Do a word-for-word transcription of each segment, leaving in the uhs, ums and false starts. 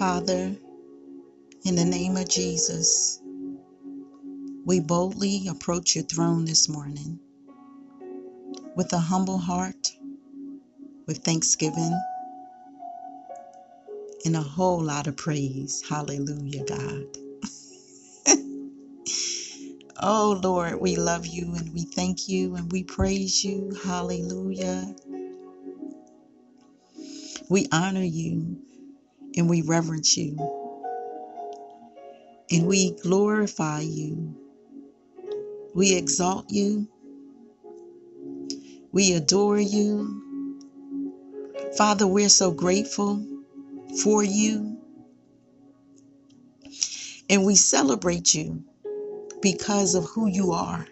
Father, in the name of Jesus, we boldly approach your throne this morning with a humble heart, with thanksgiving, and a whole lot of praise. Hallelujah, God. Oh, Lord, we love you and we thank you and we praise you. Hallelujah. We honor you and we reverence you and we glorify you. We exalt you. We adore you. Father, we're so grateful for you and we celebrate you because of who you are.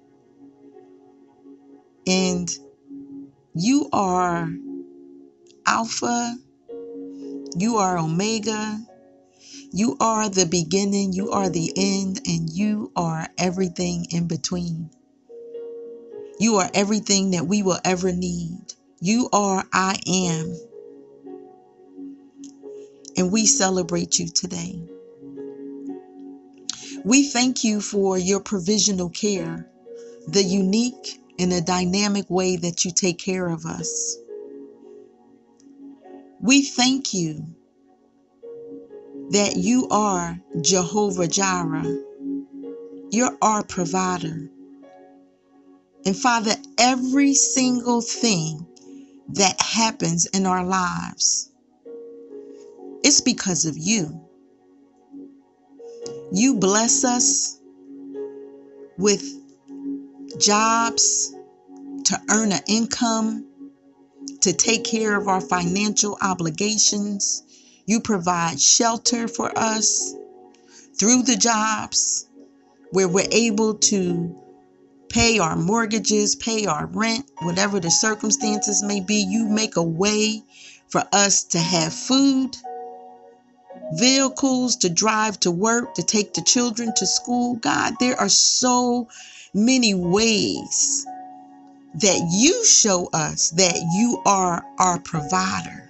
And you are Alpha, you are Omega, you are the beginning, you are the end, and you are everything in between. You are everything that we will ever need. You are I am. And we celebrate you today. We thank you for your provisional care, the unique and the dynamic way that you take care of us. We thank you that you are Jehovah Jireh. You're our provider. And Father, every single thing that happens in our lives, it's because of you. You bless us with jobs to earn an income, to take care of our financial obligations. You provide shelter for us through the jobs where we're able to pay our mortgages, pay our rent, whatever the circumstances may be. You make a way for us to have food, vehicles to drive to work, to take the children to school. God, there are so many ways that you show us that you are our provider.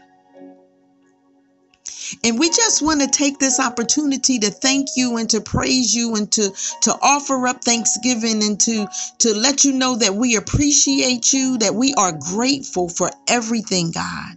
And we just want to take this opportunity to thank you and to praise you and to, to offer up thanksgiving and to, to let you know that we appreciate you, that we are grateful for everything, God.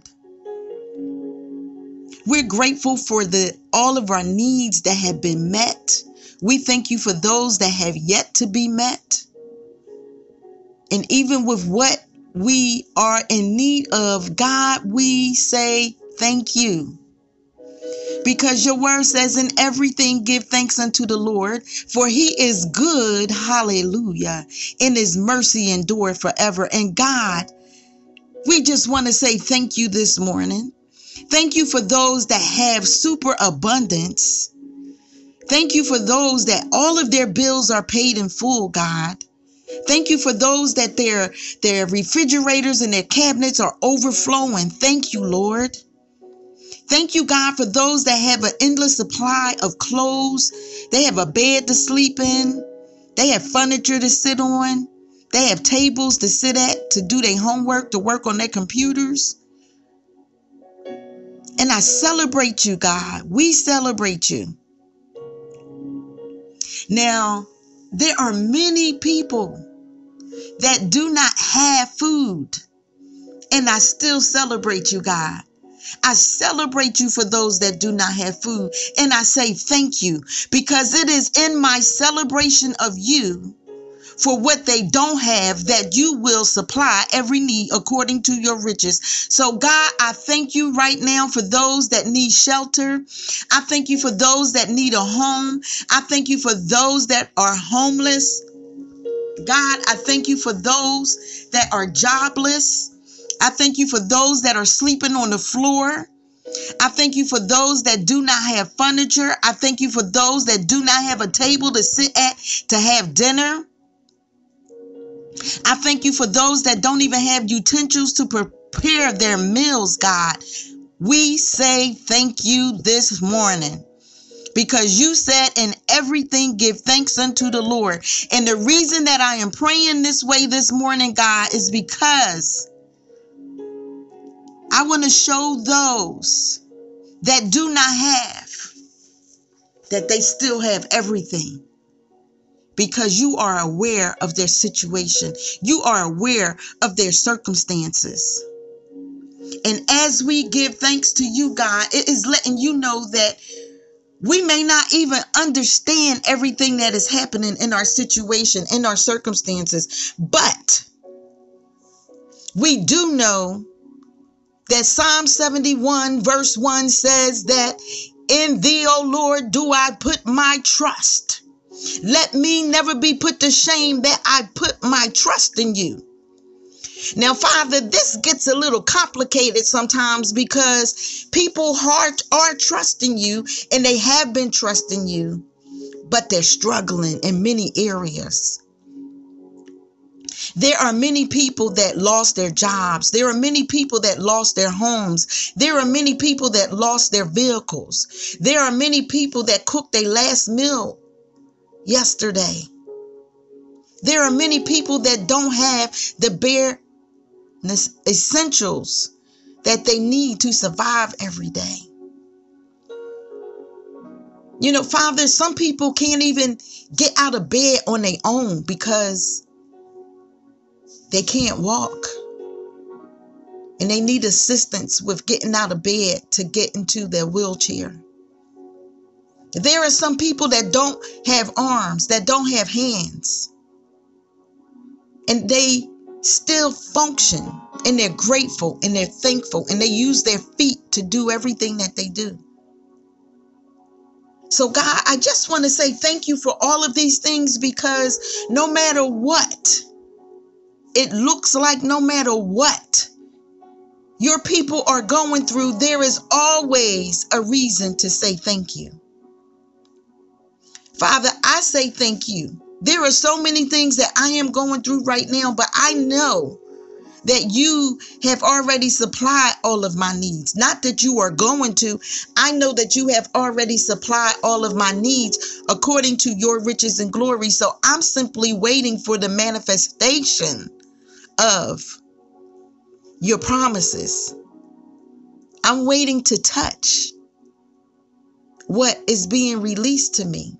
We're grateful for the all of our needs that have been met. We thank you for those that have yet to be met. And even with what we are in need of, God, we say thank you. Because your word says, in everything give thanks unto the Lord, for he is good, hallelujah, and his mercy endure forever. And God, we just want to say thank you this morning. Thank you for those that have super abundance. Thank you for those that all of their bills are paid in full, God. Thank you for those that their, their refrigerators and their cabinets are overflowing. Thank you, Lord. Thank you, God, for those that have an endless supply of clothes. They have a bed to sleep in. They have furniture to sit on. They have tables to sit at, to do their homework, to work on their computers. And I celebrate you, God. We celebrate you. Now, there are many people that do not have food. And I still celebrate you, God. I celebrate you for those that do not have food. And I say thank you, because it is in my celebration of you for what they don't have that you will supply every need according to your riches. So God, I thank you right now for those that need shelter. I thank you for those that need a home. I thank you for those that are homeless. God, I thank you for those that are jobless. I thank you for those that are sleeping on the floor. I thank you for those that do not have furniture. I thank you for those that do not have a table to sit at to have dinner. I thank you for those that don't even have utensils to prepare their meals, God. We say thank you this morning, because you said in everything give thanks unto the Lord. And the reason that I am praying this way this morning, God, is because I want to show those that do not have, that they still have everything, because you are aware of their situation. You are aware of their circumstances. And as we give thanks to you, God, it is letting you know that we may not even understand everything that is happening in our situation, in our circumstances, but we do know that Psalm seventy-one verse one says that in thee, O Lord, do I put my trust. Let me never be put to shame that I put my trust in you. Now, Father, this gets a little complicated sometimes because people heart are trusting you and they have been trusting you, but they're struggling in many areas. There are many people that lost their jobs. There are many people that lost their homes. There are many people that lost their vehicles. There are many people that cooked their last meal yesterday. There are many people that don't have the bare essentials that they need to survive every day. You know, Father, some people can't even get out of bed on their own because they can't walk. And they need assistance with getting out of bed to get into their wheelchair. There are some people that don't have arms, that don't have hands. And they still function, and they're grateful and they're thankful, and they use their feet to do everything that they do. So God, I just want to say thank you for all of these things, because no matter what it looks like, no matter what your people are going through, there is always a reason to say thank you. Father, I say thank you. There are so many things that I am going through right now, but I know that you have already supplied all of my needs. Not that you are going to. I know that you have already supplied all of my needs according to your riches and glory. So I'm simply waiting for the manifestation of your promises. I'm waiting to touch what is being released to me.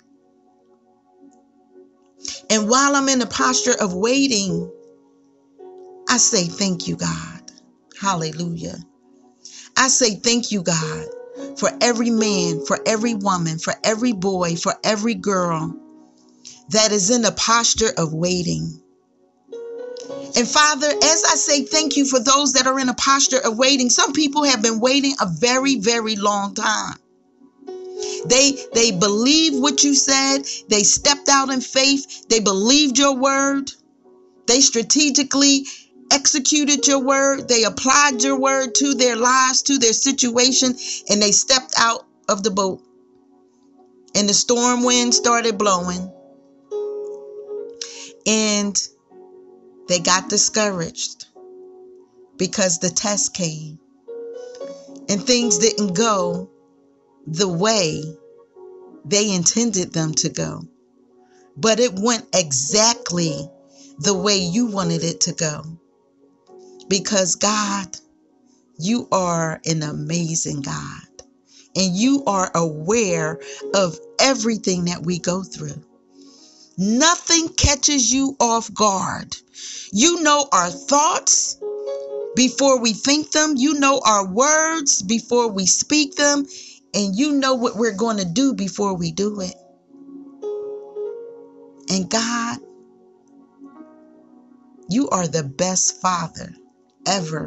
And while I'm in the posture of waiting, I say thank you, God. Hallelujah. I say thank you, God, for every man, for every woman, for every boy, for every girl that is in the posture of waiting. And Father, as I say thank you for those that are in a posture of waiting, some people have been waiting a very, very long time. They they believed what you said. They stepped out in faith. They believed your word. They strategically executed your word. They applied your word to their lives, to their situation, and they stepped out of the boat. And the storm wind started blowing. And they got discouraged because the test came. And things didn't go the way they intended them to go. But it went exactly the way you wanted it to go. Because God, you are an amazing God. And you are aware of everything that we go through. Nothing catches you off guard. You know our thoughts before we think them. You know our words before we speak them. And you know what we're going to do before we do it. And God, you are the best Father ever.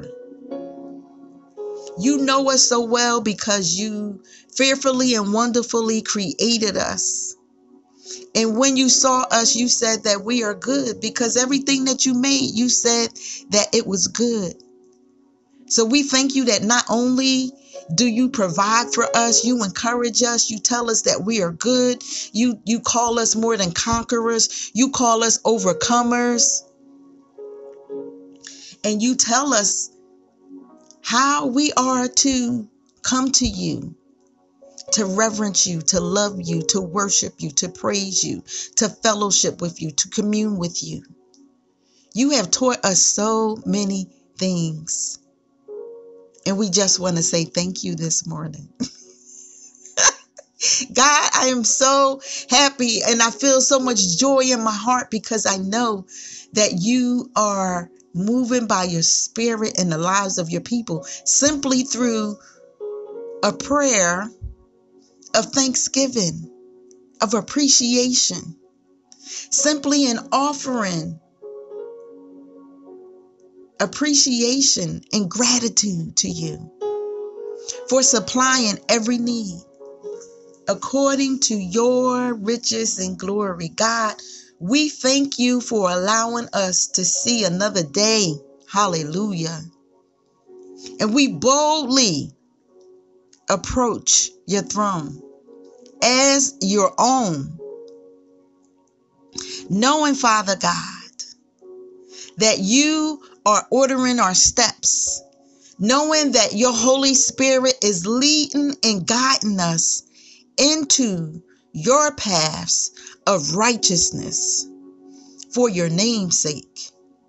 You know us so well because you fearfully and wonderfully created us. And when you saw us, you said that we are good, because everything that you made, you said that it was good. So we thank you that not only do you provide for us, you encourage us, you tell us that we are good. You, you call us more than conquerors. You call us overcomers. And you tell us how we are to come to you, to reverence you, to love you, to worship you, to praise you, to fellowship with you, to commune with you. You have taught us so many things. And we just want to say thank you this morning. God, I am so happy and I feel so much joy in my heart because I know that you are moving by your spirit in the lives of your people simply through a prayer of thanksgiving, of appreciation, simply an offering appreciation and gratitude to you for supplying every need according to your riches and glory. God, we thank you for allowing us to see another day. Hallelujah. And we boldly approach your throne as your own, knowing, Father God, that you are ordering our steps, knowing that your Holy Spirit is leading and guiding us into your paths of righteousness for your name's sake.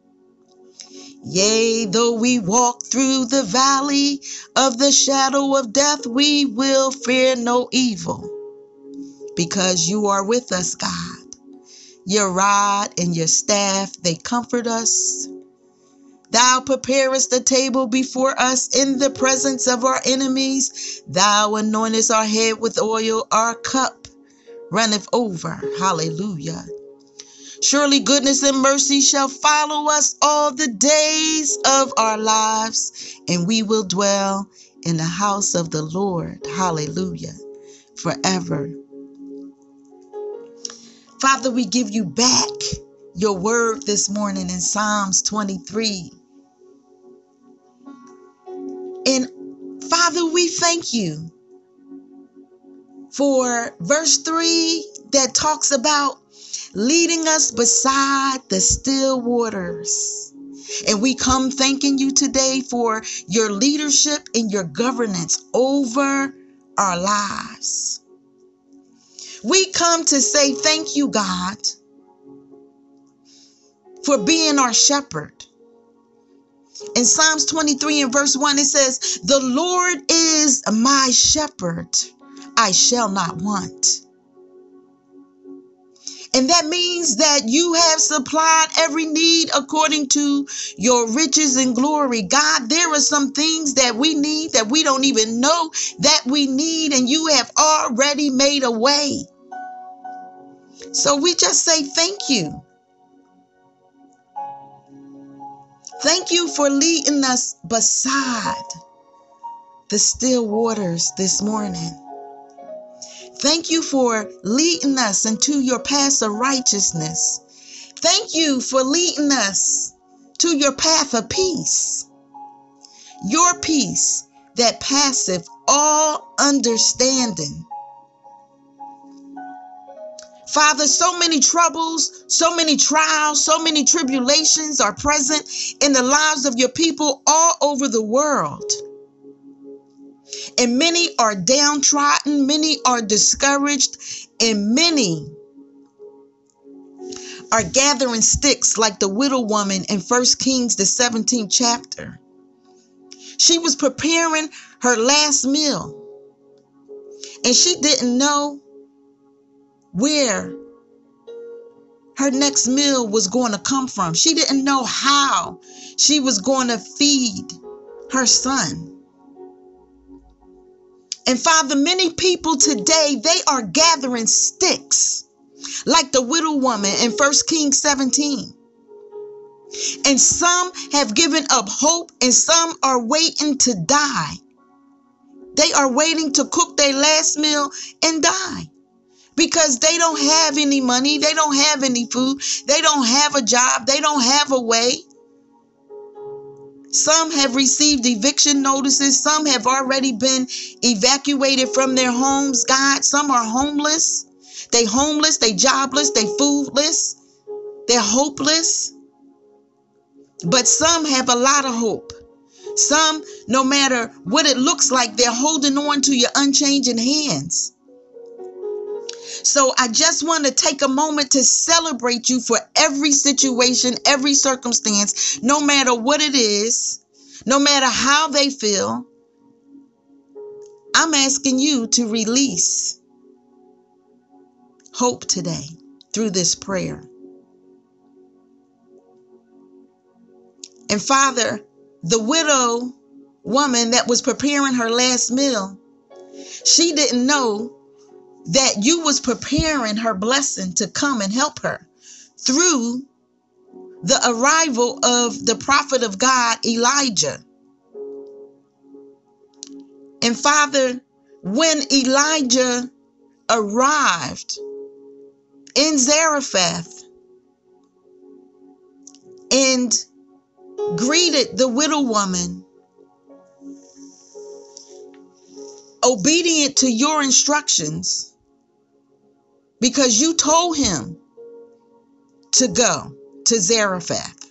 Yea, though we walk through the valley of the shadow of death, we will fear no evil, because you are with us, God. Your rod and your staff, they comfort us. Thou preparest the table before us in the presence of our enemies. Thou anointest our head with oil, our cup runneth over. Hallelujah. Surely goodness and mercy shall follow us all the days of our lives, and we will dwell in the house of the Lord. Hallelujah. Forever. Father, we give you back your word this morning in Psalms twenty-three. And Father, we thank you for verse three that talks about leading us beside the still waters. And we come thanking you today for your leadership and your governance over our lives. We come to say thank you, God, for being our shepherd. In Psalms twenty-three and verse one, it says, the Lord is my shepherd, I shall not want. And that means that you have supplied every need according to your riches and glory. God, there are some things that we need that we don't even know that we need, and you have already made a way. So we just say thank you. Thank you for leading us beside the still waters this morning. Thank you for leading us into your path of righteousness. Thank you for leading us to your path of peace. Your peace that passeth all understanding. Father, so many troubles, so many trials, so many tribulations are present in the lives of your people all over the world. And many are downtrodden, many are discouraged, and many are gathering sticks like the widow woman in First Kings, the seventeenth chapter. She was preparing her last meal, and she didn't know where her next meal was going to come from. She didn't know how she was going to feed her son. And Father, many people today, they are gathering sticks like the widow woman in First Kings seventeen. And some have given up hope, and some are waiting to die. They are waiting to cook their last meal and die because they don't have any money. They don't have any food. They don't have a job. They don't have a way. Some have received eviction notices. Some have already been evacuated from their homes, God. Some are homeless. They homeless, they jobless, they foodless, they're hopeless. But some have a lot of hope. Some, no matter what it looks like, they're holding on to your unchanging hands. So I just want to take a moment to celebrate you for every situation, every circumstance, no matter what it is, no matter how they feel. I'm asking you to release hope today through this prayer. And Father, the widow woman that was preparing her last meal, she didn't know that you was preparing her blessing to come and help her through the arrival of the prophet of God, Elijah. And Father, when Elijah arrived in Zarephath and greeted the widow woman, obedient to your instructions, because you told him to go to Zarephath.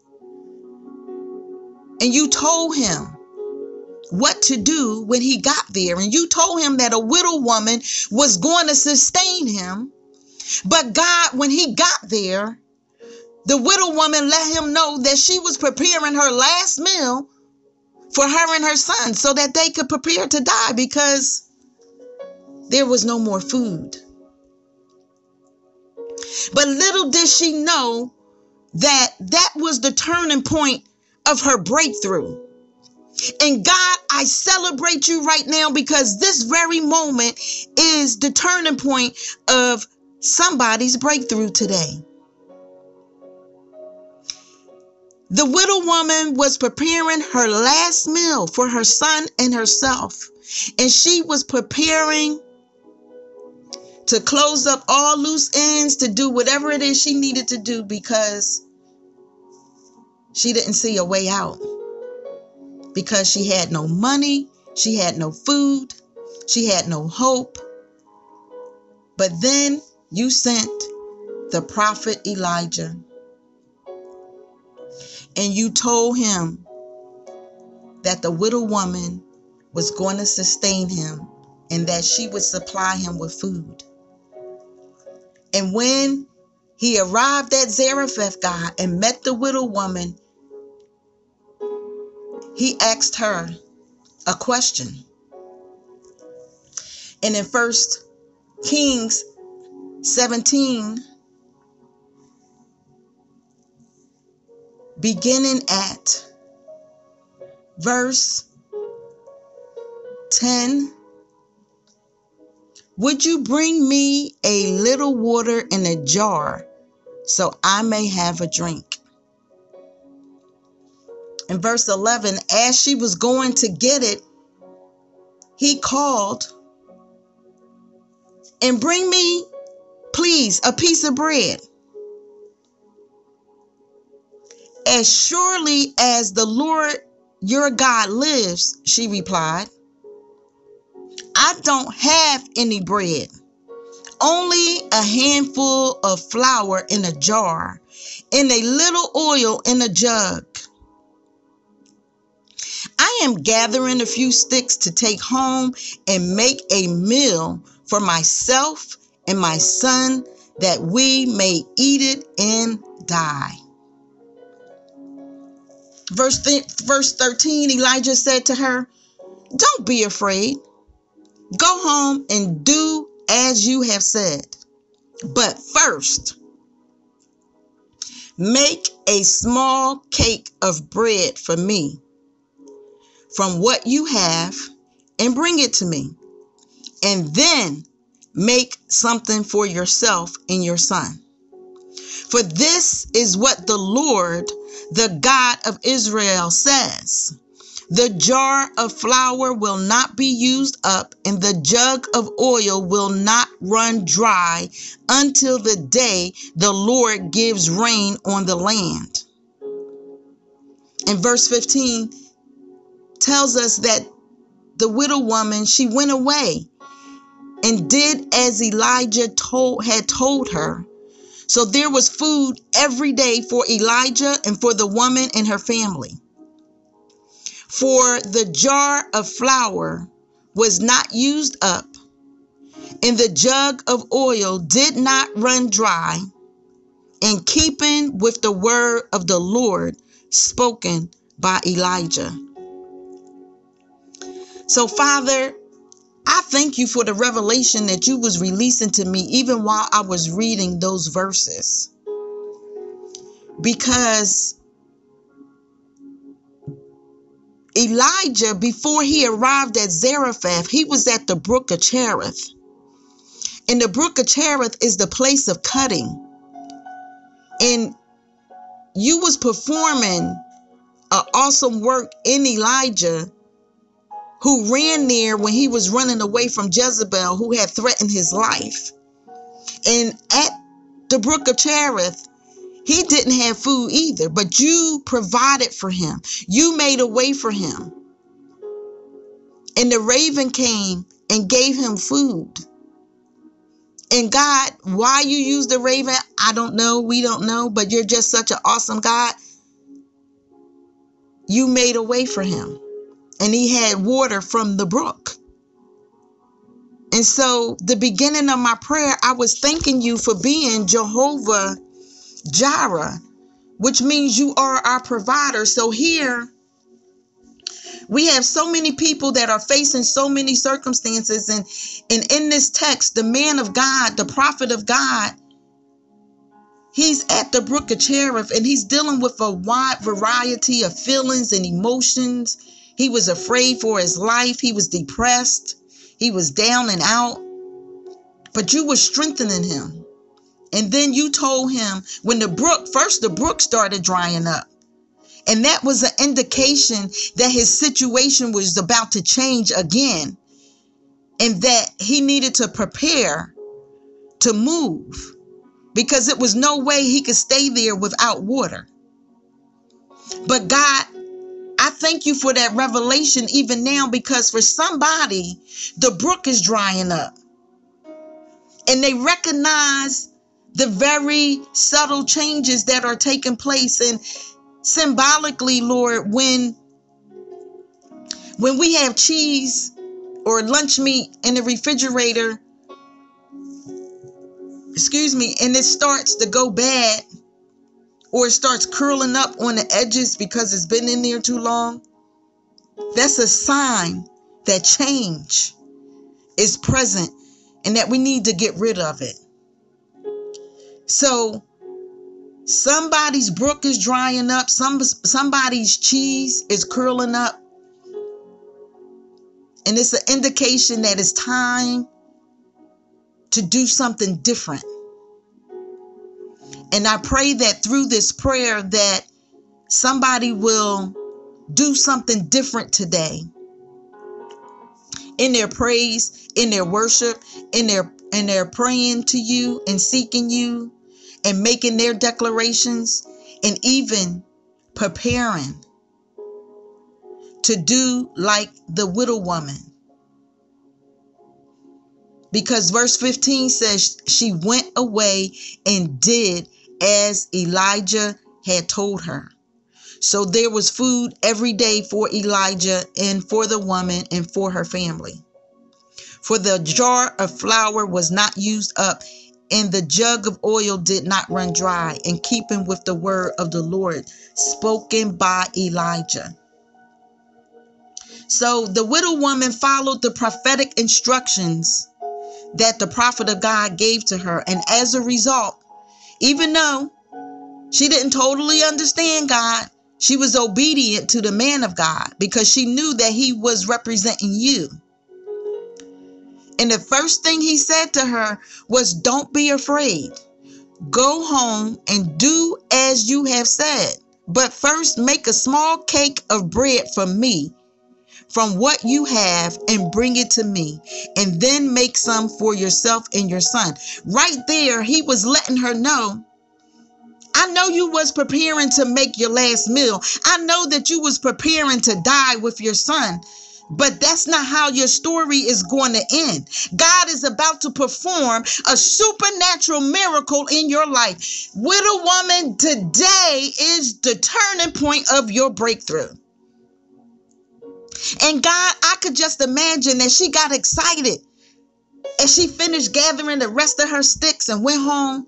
And you told him what to do when he got there. And you told him that a widow woman was going to sustain him. But God, when he got there, the widow woman let him know that she was preparing her last meal for her and her son so that they could prepare to die because there was no more food. But little did she know that that was the turning point of her breakthrough. And God, I celebrate you right now because this very moment is the turning point of somebody's breakthrough today. The widow woman was preparing her last meal for her son and herself. And she was preparing to close up all loose ends, to do whatever it is she needed to do because she didn't see a way out. Because she had no money, she had no food, she had no hope. But then you sent the prophet Elijah. And you told him that the widow woman was going to sustain him and that she would supply him with food. And when he arrived at Zarephath, God, and met the widow woman, he asked her a question. And in First Kings seventeen, beginning at verse ten, would you bring me a little water in a jar so I may have a drink? In verse eleven, as she was going to get it, he called, and bring me, please, a piece of bread. As surely as the Lord your God lives, she replied, I don't have any bread, only a handful of flour in a jar and a little oil in a jug. I am gathering a few sticks to take home and make a meal for myself and my son that we may eat it and die. Verse, th- verse thirteen, Elijah said to her, don't be afraid. Go home and do as you have said. But first, make a small cake of bread for me from what you have and bring it to me. And then make something for yourself and your son. For this is what the Lord, the God of Israel, says. The jar of flour will not be used up, and the jug of oil will not run dry until the day the Lord gives rain on the land. And verse fifteen tells us that the widow woman, she went away and did as Elijah told had told her. So there was food every day for Elijah and for the woman and her family. For the jar of flour was not used up, and the jug of oil did not run dry, in keeping with the word of the Lord spoken by Elijah. So, Father, I thank you for the revelation that you was releasing to me even while I was reading those verses. Because Elijah, before he arrived at Zarephath, he was at the brook of Cherith. And the brook of Cherith is the place of cutting. And you was performing an awesome work in Elijah, who ran there when he was running away from Jezebel, who had threatened his life. And at the brook of Cherith, he didn't have food either, but you provided for him. You made a way for him. And the raven came and gave him food. And God, why you use the raven, I don't know. We don't know, but you're just such an awesome God. You made a way for him. And he had water from the brook. And so the beginning of my prayer, I was thanking you for being Jehovah Jireh, which means you are our provider. So here we have so many people that are facing so many circumstances. And, and in this text, the man of God, the prophet of God, he's at the brook of Cherith, and he's dealing with a wide variety of feelings and emotions. He was afraid for his life. He was depressed. He was down and out. But you were strengthening him. And then you told him when the brook, first the brook started drying up. And that was an indication that his situation was about to change again. And that he needed to prepare to move. Because it was no way he could stay there without water. But God, I thank you for that revelation even now, because for somebody, the brook is drying up. And they recognize the very subtle changes that are taking place. And symbolically, Lord, when, when we have cheese or lunch meat in the refrigerator, excuse me, and it starts to go bad, or it starts curling up on the edges because it's been in there too long, that's a sign that change is present and that we need to get rid of it. So somebody's brook is drying up. Some, somebody's cheese is curling up. And it's an indication that it's time to do something different. And I pray that through this prayer that somebody will do something different today in their praise, in their worship, in their in their praying to you and seeking you and making their declarations, and even preparing to do like the widow woman. Because verse fifteen says she went away and did as Elijah had told her. So there was food every day for Elijah and for the woman and for her family. For the jar of flour was not used up, and the jug of oil did not run dry, in keeping with the word of the Lord spoken by Elijah. So the widow woman followed the prophetic instructions that the prophet of God gave to her. And as a result, even though she didn't totally understand God, she was obedient to the man of God because she knew that he was representing you. And the first thing he said to her was, don't be afraid. Go home and do as you have said. But first make a small cake of bread for me from what you have and bring it to me. And then make some for yourself and your son. Right there, he was letting her know, I know you was preparing to make your last meal. I know that you was preparing to die with your son. But that's not how your story is going to end. God is about to perform a supernatural miracle in your life. Widow woman, today is the turning point of your breakthrough. And God, I could just imagine that she got excited as she finished gathering the rest of her sticks and went home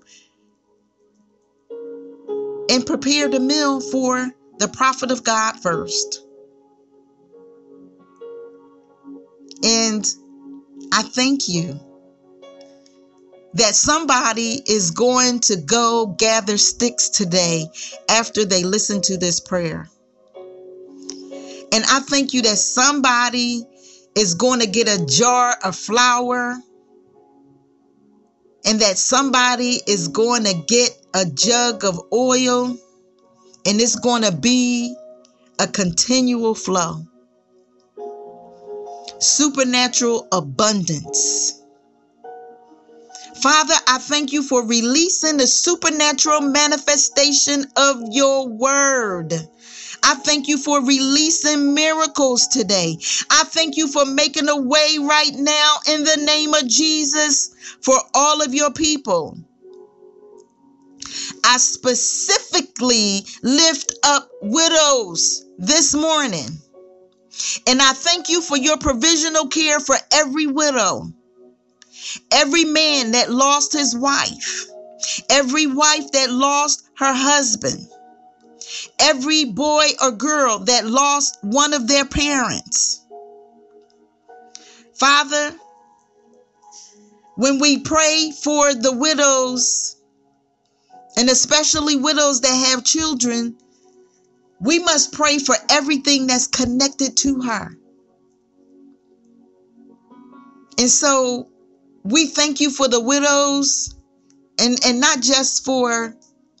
and prepared a meal for the prophet of God first. And I thank you that somebody is going to go gather sticks today after they listen to this prayer. And I thank you that somebody is going to get a jar of flour, and that somebody is going to get a jug of oil, and it's going to be a continual flow. Supernatural abundance. Father, I thank you for releasing the supernatural manifestation of your word. I thank you for releasing miracles today. I thank you for making a way right now in the name of Jesus for all of your people. I specifically lift up widows this morning. And I thank you for your provisional care for every widow, every man that lost his wife, every wife that lost her husband, every boy or girl that lost one of their parents. Father, when we pray for the widows, and especially widows that have children, we must pray for everything that's connected to her. And so we thank you for the widows, and, and not just for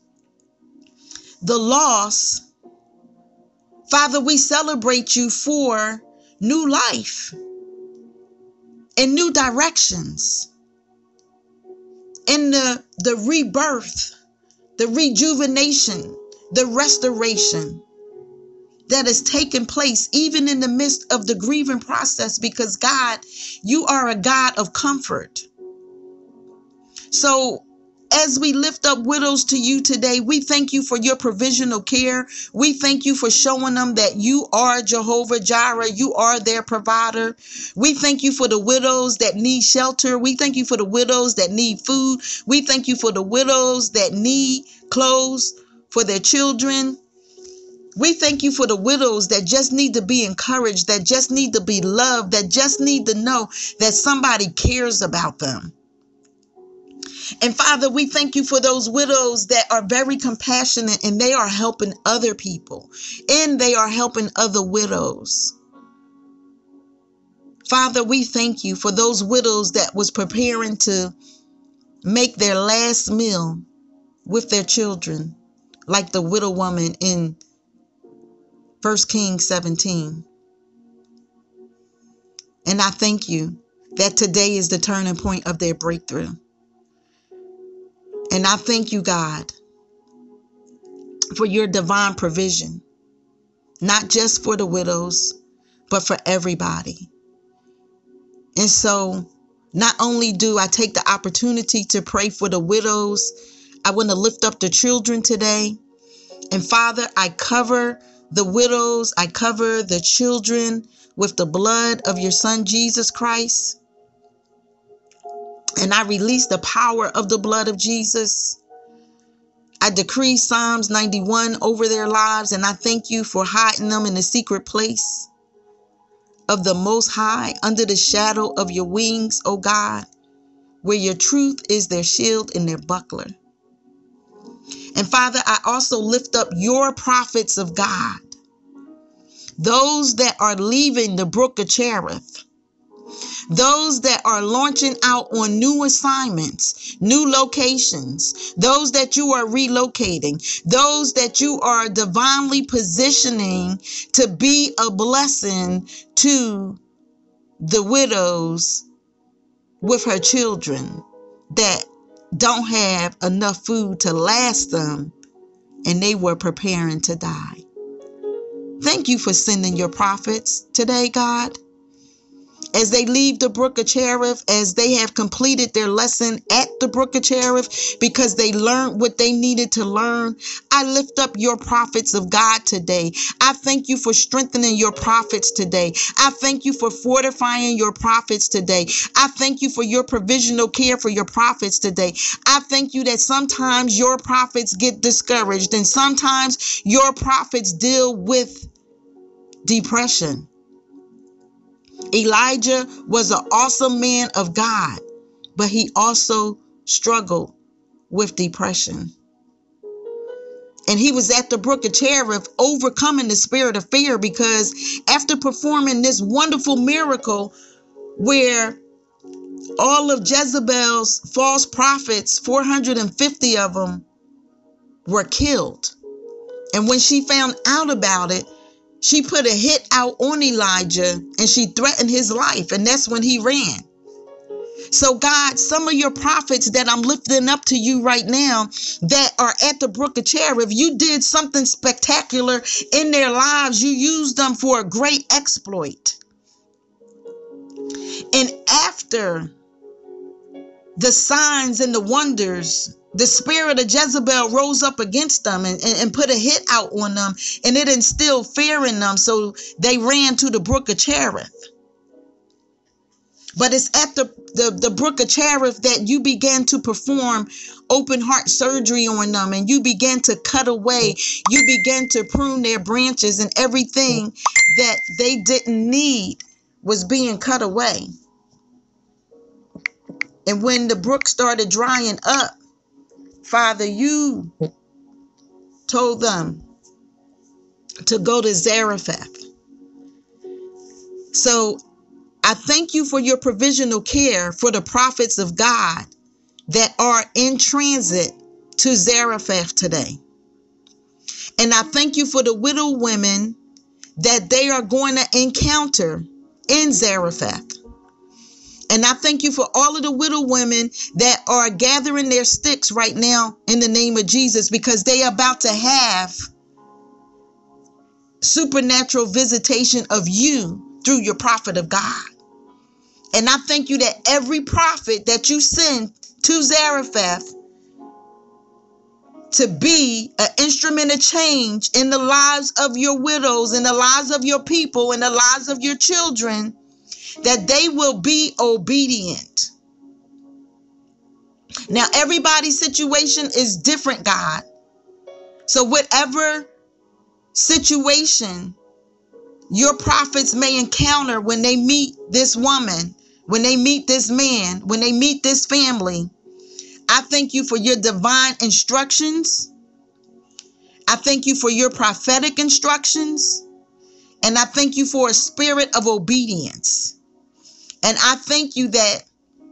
the loss. Father, we celebrate you for new life and new directions, and the, the rebirth, the rejuvenation, the restoration that has taken place even in the midst of the grieving process, because God, you are a God of comfort. So as we lift up widows to you today, we thank you for your provisional care. We thank you for showing them that you are Jehovah Jireh. You are their provider. We thank you for the widows that need shelter. We thank you for the widows that need food. We thank you for the widows that need clothes for their children. We thank you for the widows that just need to be encouraged, that just need to be loved, that just need to know that somebody cares about them. And Father, we thank you for those widows that are very compassionate, and they are helping other people, and they are helping other widows. Father, we thank you for those widows that was preparing to make their last meal with their children, like the widow woman in First Kings seventeen. And I thank you that today is the turning point of their breakthrough. And I thank you, God, for your divine provision, not just for the widows, but for everybody. And so not only do I take the opportunity to pray for the widows, I want to lift up the children today. And Father, I cover the widows, I cover the children with the blood of your Son, Jesus Christ. And I release the power of the blood of Jesus. I decree Psalms ninety-one over their lives, and I thank you for hiding them in the secret place of the Most High, under the shadow of your wings, O God, where your truth is their shield and their buckler. And Father, I also lift up your prophets of God, those that are leaving the brook of Cherith, those that are launching out on new assignments, new locations, those that you are relocating, those that you are divinely positioning to be a blessing to the widows with her children that don't have enough food to last them, and they were preparing to die. Thank you for sending your prophets today, God, as they leave the brook of Cherith, as they have completed their lesson at the brook of Cherith, because they learned what they needed to learn. I lift up your prophets of God today. I thank you for strengthening your prophets today. I thank you for fortifying your prophets today. I thank you for your provisional care for your prophets today. I thank you that sometimes your prophets get discouraged, and sometimes your prophets deal with depression. Elijah was an awesome man of God, but he also struggled with depression. And he was at the brook of Cherith overcoming the spirit of fear, because after performing this wonderful miracle where all of Jezebel's false prophets, four hundred fifty of them, were killed. And when she found out about it, she put a hit out on Elijah and she threatened his life. And that's when he ran. So God, some of your prophets that I'm lifting up to you right now that are at the brook of Cherith, you did something spectacular in their lives. You used them for a great exploit. And after the signs and the wonders, the spirit of Jezebel rose up against them and, and, and put a hit out on them, and it instilled fear in them. So they ran to the brook of Cherith. But it's at the, the, the brook of Cherith that you began to perform open heart surgery on them, and you began to cut away. You began to prune their branches, and everything that they didn't need was being cut away. And when the brook started drying up, Father, you told them to go to Zarephath. So I thank you for your provisional care for the prophets of God that are in transit to Zarephath today. And I thank you for the widow women that they are going to encounter in Zarephath. And I thank you for all of the widow women that are gathering their sticks right now in the name of Jesus, because they are about to have supernatural visitation of you through your prophet of God. And I thank you that every prophet that you send to Zarephath to be an instrument of change in the lives of your widows, in the lives of your people, in the lives of your children, that they will be obedient. Now, everybody's situation is different, God. So whatever situation your prophets may encounter when they meet this woman, when they meet this man, when they meet this family, I thank you for your divine instructions. I thank you for your prophetic instructions. And I thank you for a spirit of obedience. And I thank you that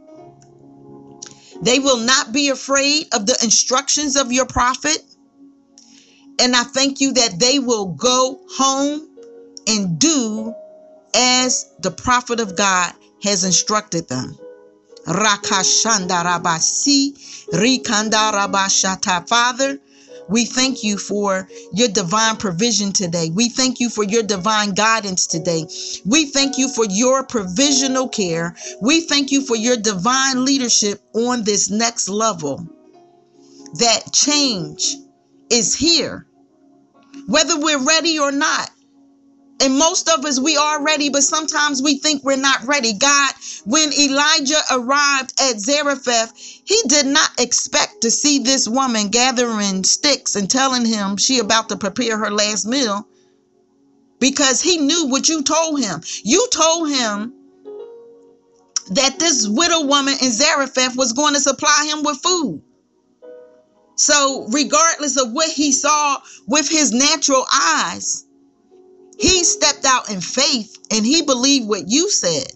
they will not be afraid of the instructions of your prophet. And I thank you that they will go home and do as the prophet of God has instructed them. Rakashanda rabasi, rikanda rabashata. Father, we thank you for your divine provision today. We thank you for your divine guidance today. We thank you for your provisional care. We thank you for your divine leadership on this next level. That change is here, whether we're ready or not. And most of us, we are ready, but sometimes we think we're not ready. God, when Elijah arrived at Zarephath, he did not expect to see this woman gathering sticks and telling him she about to prepare her last meal, because he knew what you told him. You told him that this widow woman in Zarephath was going to supply him with food. So regardless of what he saw with his natural eyes, he stepped out in faith and he believed what you said.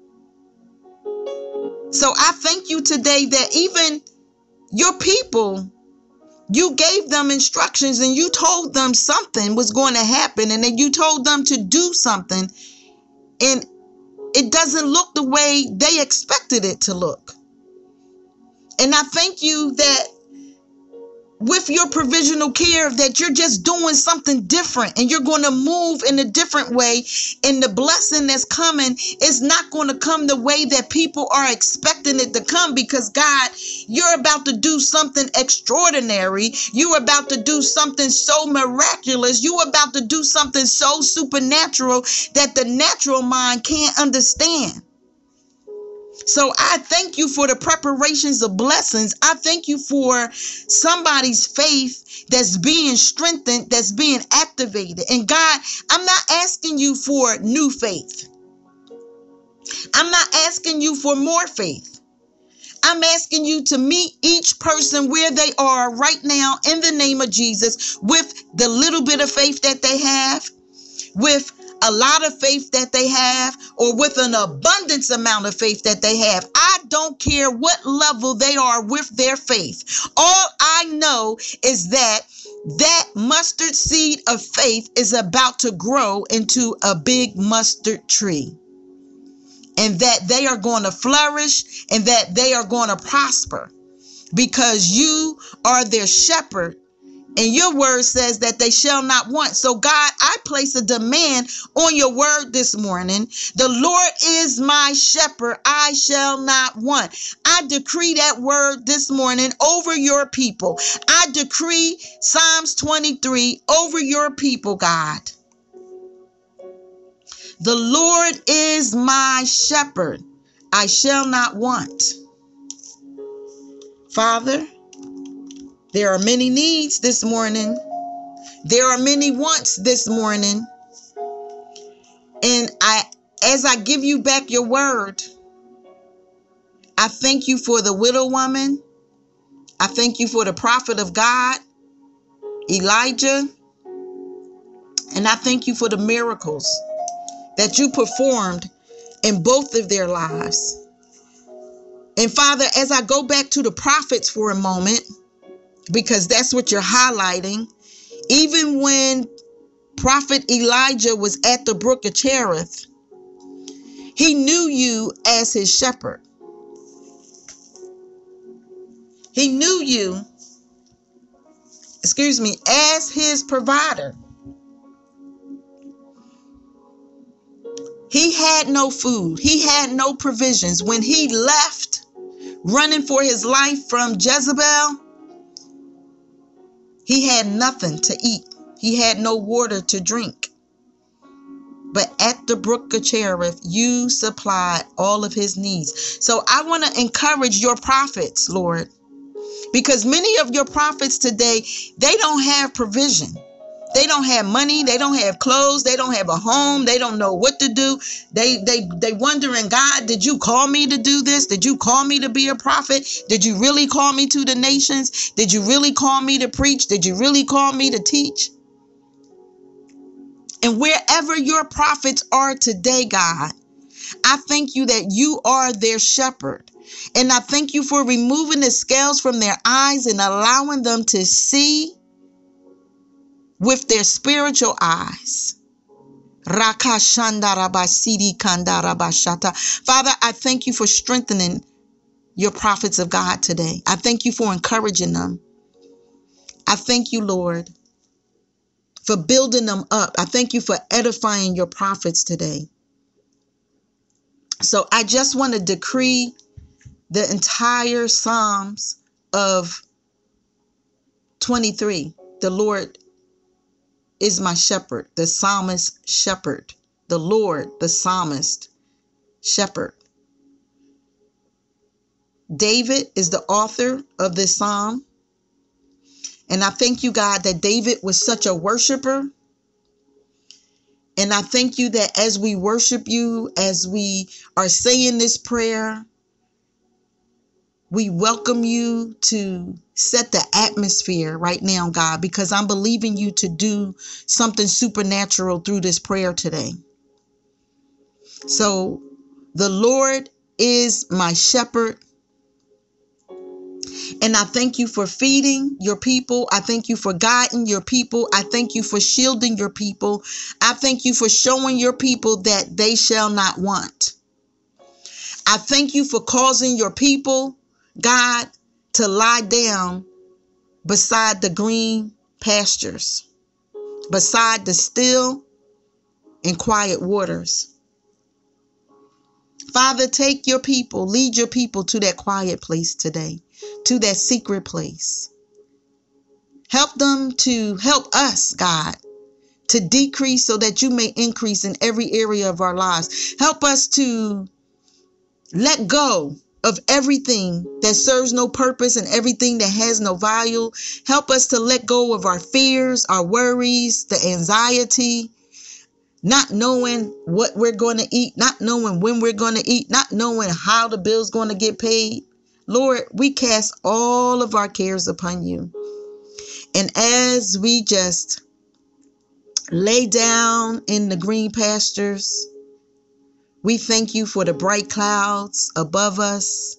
So I thank you today that even your people, you gave them instructions and you told them something was going to happen, and then you told them to do something, and it doesn't look the way they expected it to look. And I thank you that with your provisional care, that you're just doing something different and you're going to move in a different way. And the blessing that's coming is not going to come the way that people are expecting it to come, because God, you're about to do something extraordinary. You're about to do something so miraculous. You're about to do something so supernatural that the natural mind can't understand. So I thank you for the preparations of blessings. I thank you for somebody's faith that's being strengthened, that's being activated. And God, I'm not asking you for new faith. I'm not asking you for more faith. I'm asking you to meet each person where they are right now in the name of Jesus, with the little bit of faith that they have, with a lot of faith that they have, or with an abundance amount of faith that they have. I don't care what level they are with their faith. All I know is that that mustard seed of faith is about to grow into a big mustard tree, and that they are going to flourish and that they are going to prosper because you are their shepherd. And your word says that they shall not want. So God, I place a demand on your word this morning. The Lord is my shepherd. I shall not want. I decree that word this morning over your people. I decree Psalms twenty-three over your people, God. The Lord is my shepherd. I shall not want. Father, there are many needs this morning. There are many wants this morning. And I, as I give you back your word, I thank you for the widow woman. I thank you for the prophet of God, Elijah. And I thank you for the miracles that you performed in both of their lives. And Father, as I go back to the prophets for a moment, because that's what you're highlighting, even when Prophet Elijah was at the brook of Cherith, he knew you as his shepherd. He knew you, excuse me, as his provider. He had no food. He had no provisions. When he left running for his life from Jezebel, he had nothing to eat. He had no water to drink. But at the brook of Cherith, you supplied all of his needs. So I want to encourage your prophets, Lord, because many of your prophets today, they don't have provision. They don't have money. They don't have clothes. They don't have a home. They don't know what to do. They they they wondering, God, did you call me to do this? Did you call me to be a prophet? Did you really call me to the nations? Did you really call me to preach? Did you really call me to teach? And wherever your prophets are today, God, I thank you that you are their shepherd. And I thank you for removing the scales from their eyes and allowing them to see with their spiritual eyes. Father, I thank you for strengthening your prophets of God today. I thank you for encouraging them. I thank you, Lord, for building them up. I thank you for edifying your prophets today. So I just want to decree the entire Psalms of twenty-three. The Lord is my shepherd, the psalmist shepherd, the Lord, the psalmist shepherd. David is the author of this psalm. And I thank you, God, that David was such a worshiper. And I thank you that as we worship you, as we are saying this prayer, we welcome you to set the atmosphere right now, God, because I'm believing you to do something supernatural through this prayer today. So the Lord is my shepherd. And I thank you for feeding your people. I thank you for guiding your people. I thank you for shielding your people. I thank you for showing your people that they shall not want. I thank you for causing your people, God, to lie down beside the green pastures, beside the still and quiet waters. Father, take your people, lead your people to that quiet place today, to that secret place. Help them to help us, God, to decrease so that you may increase in every area of our lives. Help us to let go of everything that serves no purpose and everything that has no value. Help us to let go of our fears, our worries, the anxiety, not knowing what we're going to eat, not knowing when we're going to eat, not knowing how the bill's going to get paid. Lord, we cast all of our cares upon you. And as we just lay down in the green pastures, we thank you for the bright clouds above us.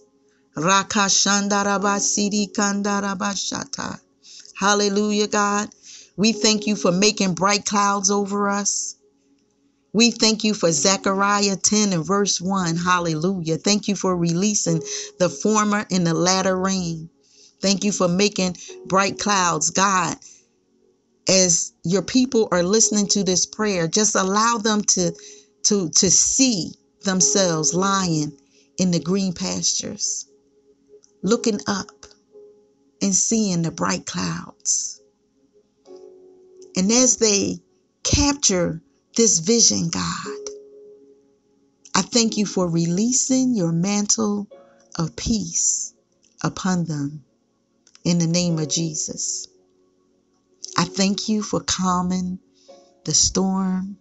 Hallelujah, God. We thank you for making bright clouds over us. We thank you for Zechariah ten and verse one. Hallelujah. Thank you for releasing the former and the latter rain. Thank you for making bright clouds, God. As your people are listening to this prayer, just allow them to, to, to see themselves lying in the green pastures, looking up and seeing the bright clouds. And as they capture this vision, God, I thank you for releasing your mantle of peace upon them in the name of Jesus. I thank you for calming the storm.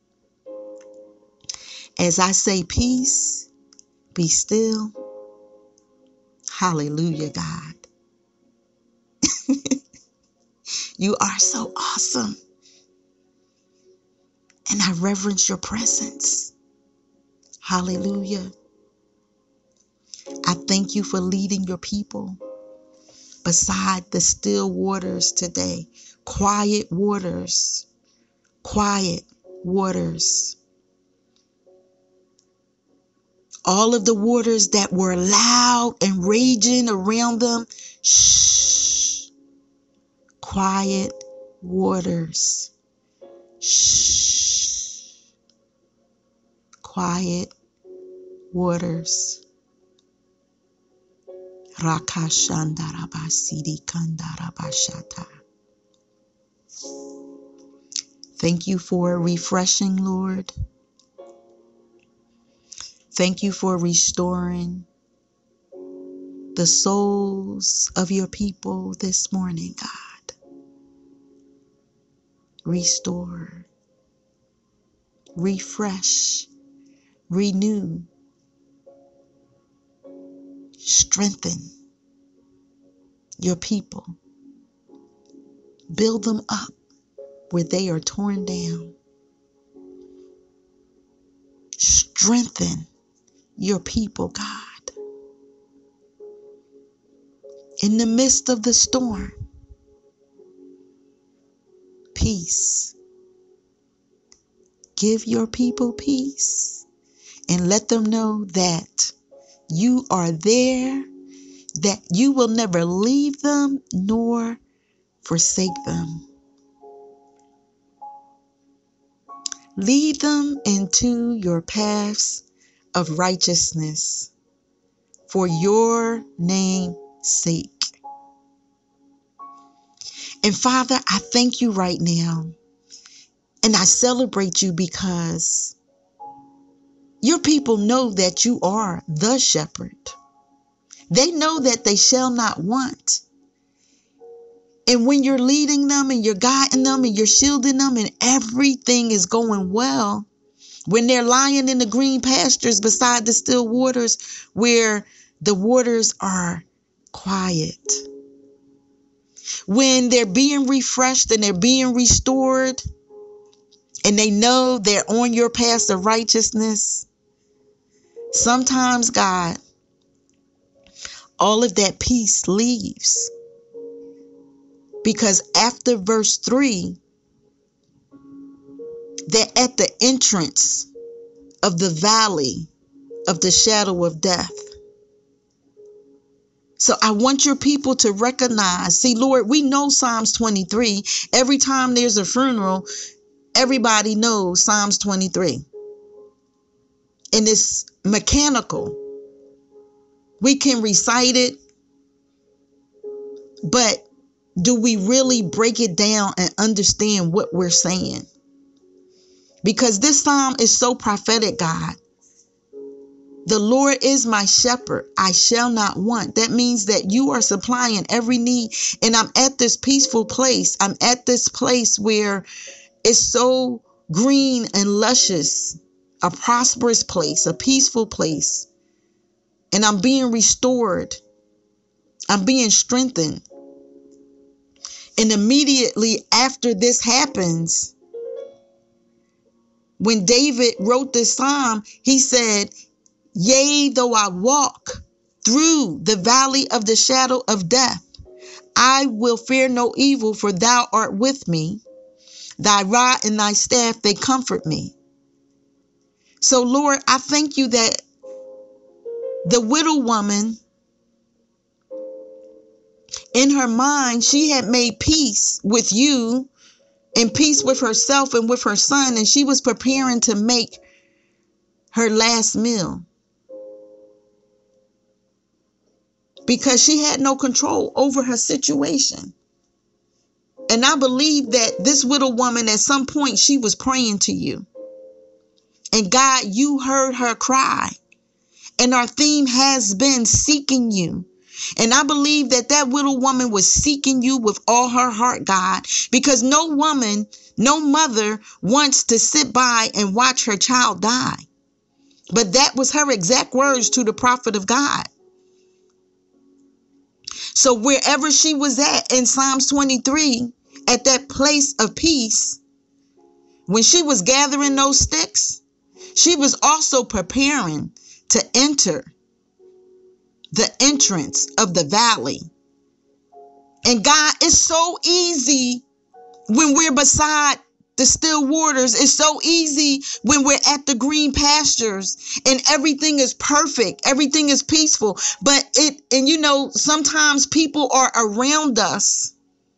As I say, peace, be still. Hallelujah, God. You are so awesome. And I reverence your presence. Hallelujah. I thank you for leading your people beside the still waters today. Quiet waters. Quiet waters. All of the waters that were loud and raging around them. Shh. Quiet waters. Shh. Quiet waters. Rakashandarabasidi kandarabashata. Thank you for refreshing, Lord. Thank you for restoring the souls of your people this morning, God. Restore, refresh, renew, strengthen your people. Build them up where they are torn down. Strengthen your people, God. In the midst of the storm, peace. Give your people peace and let them know that you are there, that you will never leave them nor forsake them. Lead them into your paths of righteousness for your name's sake. And Father, I thank you right now. And I celebrate you because your people know that you are the shepherd. They know that they shall not want. And when you're leading them and you're guiding them and you're shielding them and everything is going well, when they're lying in the green pastures beside the still waters where the waters are quiet, when they're being refreshed and they're being restored, and they know they're on your path of righteousness. Sometimes, God, all of that peace leaves. Because after verse three, they're at the entrance of the valley of the shadow of death. So I want your people to recognize, see, Lord, we know Psalms twenty-three. Every time there's a funeral, everybody knows Psalms twenty-three. And it's mechanical. We can recite it, but do we really break it down and understand what we're saying? Because this psalm is so prophetic, God. The Lord is my shepherd, I shall not want. That means that you are supplying every need. And I'm at this peaceful place. I'm at this place where it's so green and luscious, a prosperous place, a peaceful place. And I'm being restored. I'm being strengthened. And immediately after this happens, when David wrote this psalm, he said, yea, though I walk through the valley of the shadow of death, I will fear no evil, for thou art with me. Thy rod and thy staff, they comfort me. So, Lord, I thank you that the widow woman, in her mind, she had made peace with you and peace with herself and with her son, and she was preparing to make her last meal because she had no control over her situation. And I believe that this widow woman, at some point, she was praying to you. And God, you heard her cry. And our theme has been seeking you. And I believe that that widow woman was seeking you with all her heart, God, because no woman, no mother wants to sit by and watch her child die. But that was her exact words to the prophet of God. So wherever she was at in Psalms twenty-three, at that place of peace, when she was gathering those sticks, she was also preparing to enter the entrance of the valley. And God, it's so easy when we're beside the still waters. It's so easy when we're at the green pastures and everything is perfect. Everything is peaceful. But it, and you know, sometimes people are around us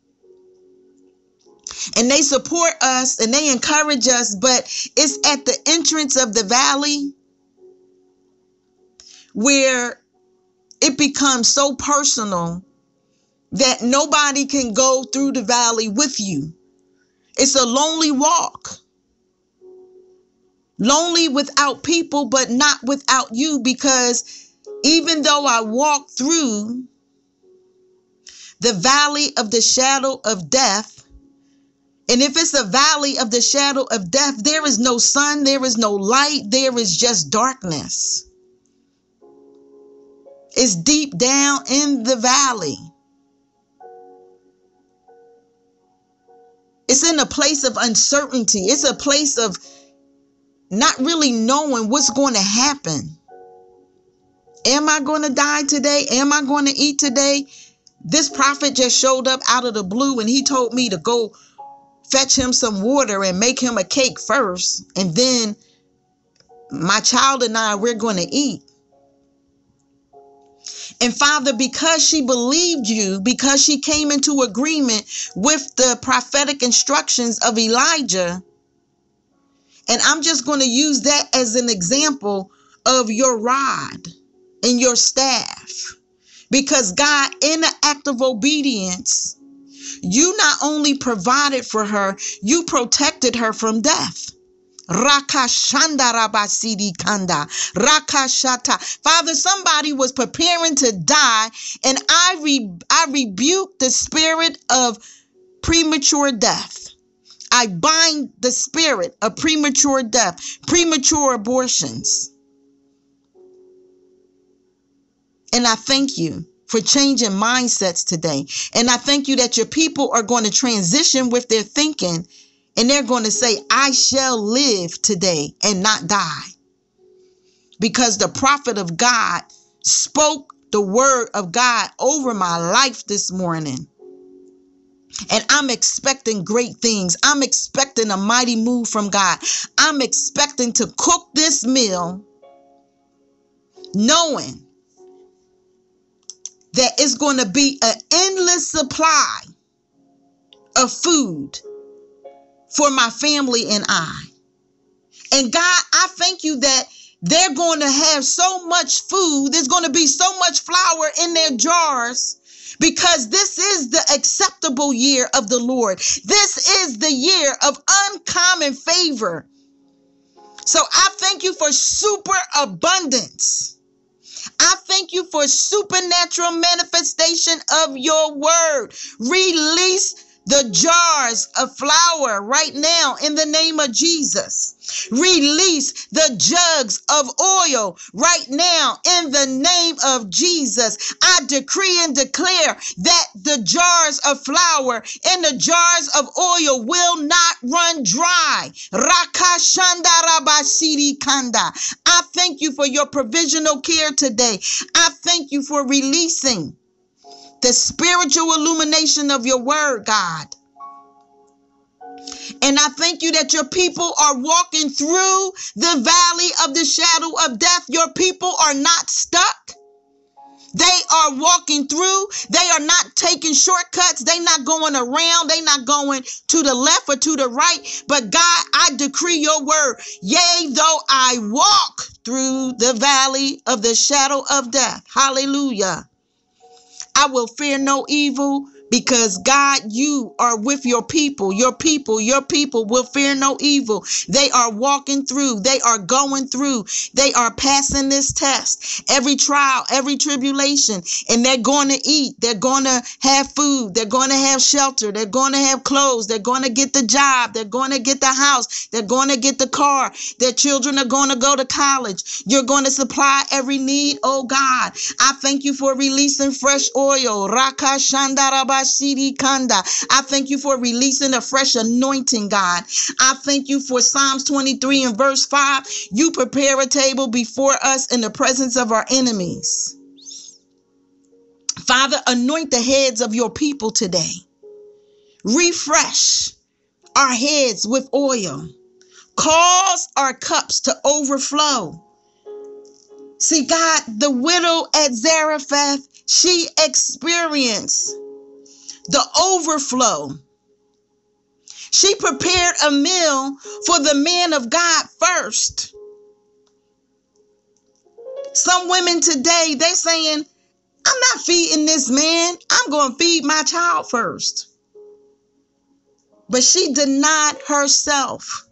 and they support us and they encourage us, but it's at the entrance of the valley where it becomes so personal that nobody can go through the valley with you. It's a lonely walk. Lonely without people, but not without you, because even though I walk through the valley of the shadow of death, and if it's a valley of the shadow of death, there is no sun, there is no light, there is just darkness. It's deep down in the valley. It's in a place of uncertainty. It's a place of not really knowing what's going to happen. Am I going to die today? Am I going to eat today? This prophet just showed up out of the blue and he told me to go fetch him some water and make him a cake first. And then my child and I, we're going to eat. And Father, because she believed you, because she came into agreement with the prophetic instructions of Elijah, and I'm just going to use that as an example of your rod and your staff, because God, in the act of obedience, you not only provided for her, you protected her from death. Rakashanda rabasidi kanda. Rakashata. Father, somebody was preparing to die, and I re I rebuke the spirit of premature death. I bind the spirit of premature death, premature abortions. And I thank you for changing mindsets today. And I thank you that your people are going to transition with their thinking. And they're going to say, I shall live today and not die. Because the prophet of God spoke the word of God over my life this morning. And I'm expecting great things. I'm expecting a mighty move from God. I'm expecting to cook this meal knowing that it's going to be an endless supply of food for my family and I. And God, I thank you that they're going to have so much food. There's going to be so much flour in their jars, because this is the acceptable year of the Lord. This is the year of uncommon favor. So I thank you for super abundance. I thank you for supernatural manifestation of your word. Release the jars of flour right now in the name of Jesus. Release the jugs of oil right now in the name of Jesus. I decree and declare that the jars of flour and the jars of oil will not run dry. Rakashandarabasiri kanda. I thank you for your provisional care today. I thank you for releasing the spiritual illumination of your word, God. And I thank you that your people are walking through the valley of the shadow of death. Your people are not stuck. They are walking through. They are not taking shortcuts. They're not going around. They're not going to the left or to the right. But God, I decree your word. Yea, though I walk through the valley of the shadow of death. Hallelujah. I will fear no evil, because God, you are with your people. Your people, your people will fear no evil. They are walking through. They are going through. They are passing this test. Every trial, every tribulation, and they're going to eat. They're going to have food. They're going to have shelter. They're going to have clothes. They're going to get the job. They're going to get the house. They're going to get the car. Their children are going to go to college. You're going to supply every need. Oh God, I thank you for releasing fresh oil. Rakashandarabah. I thank you for releasing a fresh anointing, God. I thank you for Psalms twenty-three and verse five. You prepare a table before us in the presence of our enemies. Father, anoint the heads of your people today. Refresh our heads with oil. Cause our cups to overflow. See, God, the widow at Zarephath, she experienced the overflow. She prepared a meal for the man of God first. Some women today, they're saying, I'm not feeding this man. I'm going to feed my child first. But she denied herself.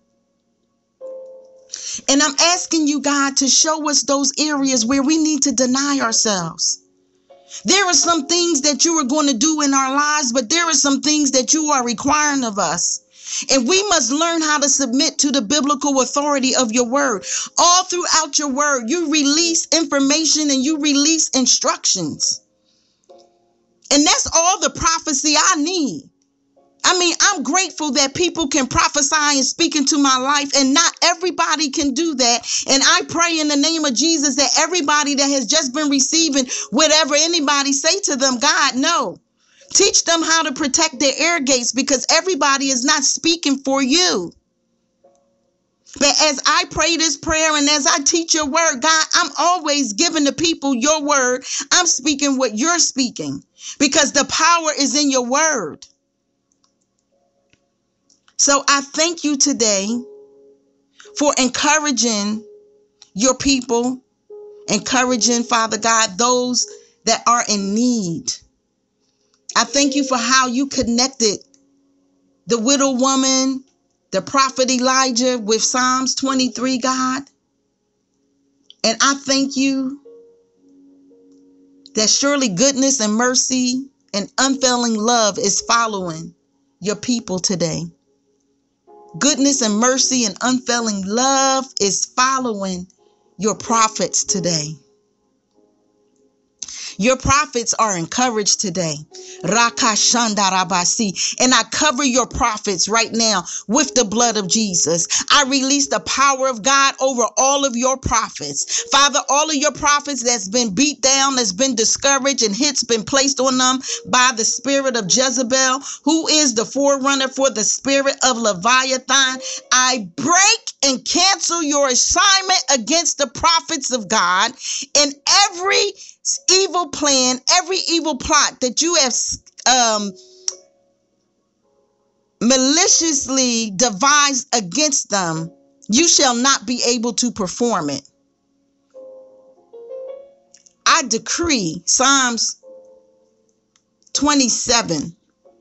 And I'm asking you, God, to show us those areas where we need to deny ourselves. There are some things that you are going to do in our lives, but there are some things that you are requiring of us. And we must learn how to submit to the biblical authority of your word. All throughout your word, you release information and you release instructions. And that's all the prophecy I need. I mean, I'm grateful that people can prophesy and speak into my life, and not everybody can do that. And I pray in the name of Jesus that everybody that has just been receiving whatever anybody say to them, God, no. Teach them how to protect their ear gates, because everybody is not speaking for you. But as I pray this prayer and as I teach your word, God, I'm always giving the people your word. I'm speaking what you're speaking, because the power is in your word. So I thank you today for encouraging your people, encouraging, Father God, those that are in need. I thank you for how you connected the widow woman, the prophet Elijah with Psalms twenty-three, God. And I thank you that surely goodness and mercy and unfailing love is following your people today. Goodness and mercy and unfailing love is following your prophets today. Your prophets are encouraged today. Rakashandarabasi. And I cover your prophets right now with the blood of Jesus. I release the power of God over all of your prophets. Father, all of your prophets that's been beat down, that's been discouraged, and hits been placed on them by the spirit of Jezebel, who is the forerunner for the spirit of Leviathan. I break and cancel your assignment against the prophets of God, and every evil plan, every evil plot that you have um, maliciously devised against them, you shall not be able to perform it. I decree Psalms twenty-seven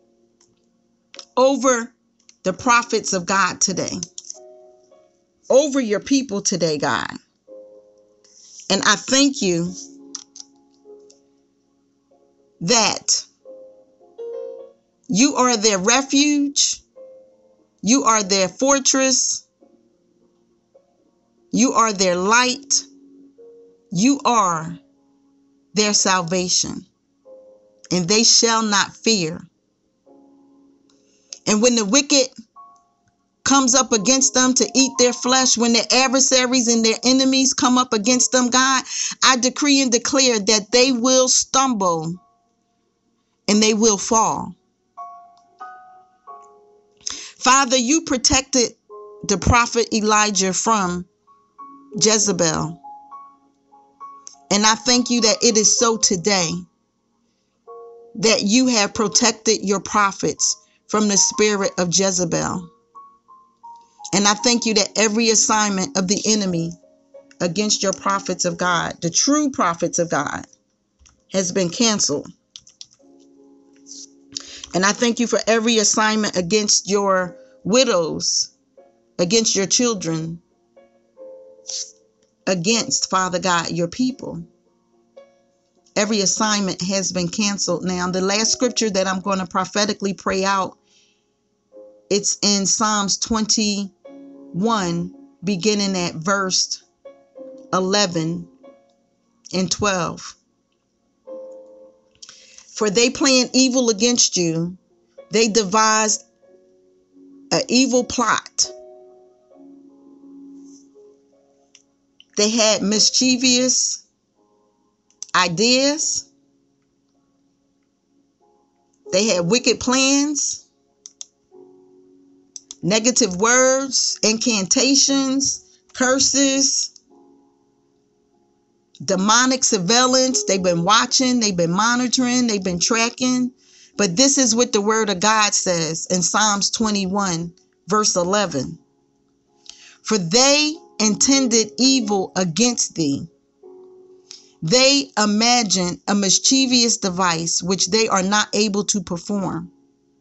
over the prophets of God today, over your people today, God. And I thank you that You are their refuge. You are their fortress. You are their light. You are their salvation, and they shall not fear. And when the wicked comes up against them to eat their flesh, when their adversaries and their enemies come up against them, God, I decree and declare that they will stumble and they will fall. Father, you protected the prophet Elijah from Jezebel. And I thank you that it is so today, that you have protected your prophets from the spirit of Jezebel. And I thank you that every assignment of the enemy against your prophets of God, the true prophets of God, has been canceled. And I thank you for every assignment against your widows, against your children, against, Father God, your people. Every assignment has been canceled. Now, the last scripture that I'm going to prophetically pray out, it's in Psalms twenty-one, beginning at verse eleven and twelve. For they plan evil against you. They devised an evil plot. They had mischievous ideas. They had wicked plans, negative words, incantations, curses, demonic surveillance. They've been watching, they've been monitoring, they've been tracking. But this is what the word of God says in Psalms twenty-one, verse eleven. For they intended evil against thee. They imagine a mischievous device which they are not able to perform.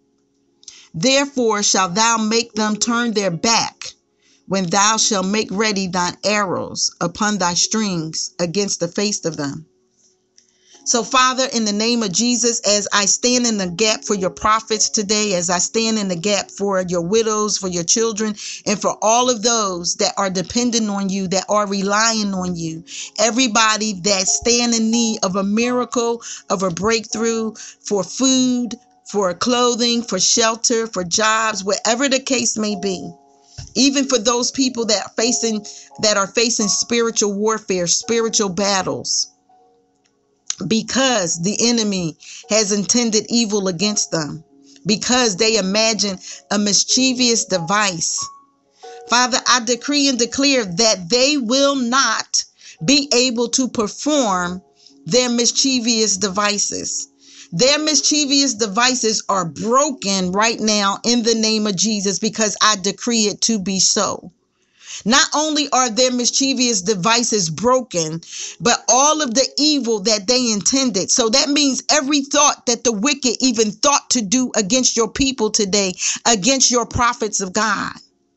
Therefore shalt thou make them turn their back, when thou shalt make ready thine arrows upon thy strings against the face of them. So, Father, in the name of Jesus, as I stand in the gap for your prophets today, as I stand in the gap for your widows, for your children, and for all of those that are dependent on you, that are relying on you, everybody that stand in need of a miracle, of a breakthrough, for food, for clothing, for shelter, for jobs, whatever the case may be. Even for those people that are facing, that are facing spiritual warfare, spiritual battles, because the enemy has intended evil against them, because they imagine a mischievous device. Father, I decree and declare that they will not be able to perform their mischievous devices. Their mischievous devices are broken right now in the name of Jesus, because I decree it to be so. Not only are their mischievous devices broken, but all of the evil that they intended. So that means every thought that the wicked even thought to do against your people today, against your prophets of God,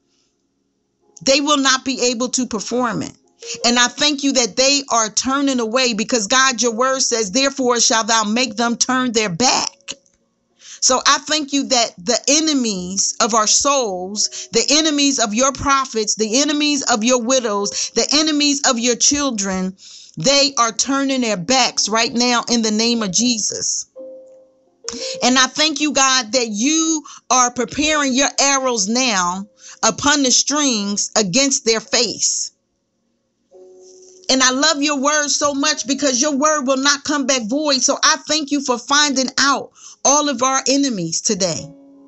they will not be able to perform it. And I thank you that they are turning away, because God, your word says, therefore shalt thou make them turn their back. So I thank you that the enemies of our souls, the enemies of your prophets, the enemies of your widows, the enemies of your children, they are turning their backs right now in the name of Jesus. And I thank you, God, that you are preparing your arrows now upon the strings against their face. And I love your word so much, because your word will not come back void. So I thank you for finding out all of our enemies today.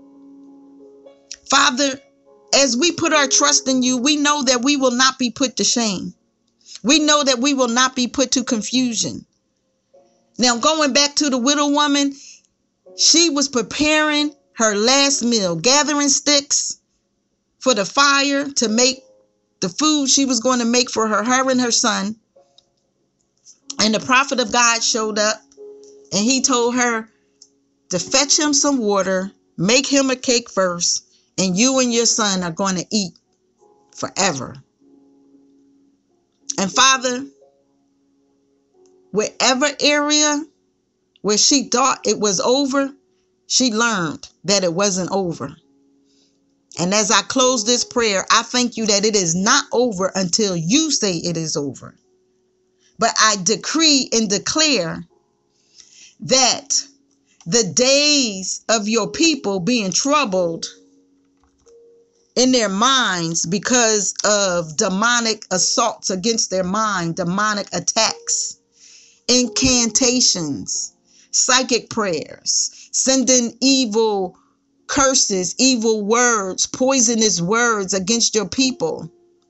Father, as we put our trust in you, we know that we will not be put to shame. We know that we will not be put to confusion. Now, going back to the widow woman, she was preparing her last meal, gathering sticks for the fire to make the food she was going to make for her, her and her son. And the prophet of God showed up, and he told her to fetch him some water, make him a cake first, and you and your son are going to eat forever. And Father, wherever area where she thought it was over, she learned that it wasn't over. And as I close this prayer, I thank you that it is not over until you say it is over. But I decree and declare that the days of your people being troubled in their minds because of demonic assaults against their mind, demonic attacks, incantations, psychic prayers, sending evil curses, evil words, poisonous words against your people,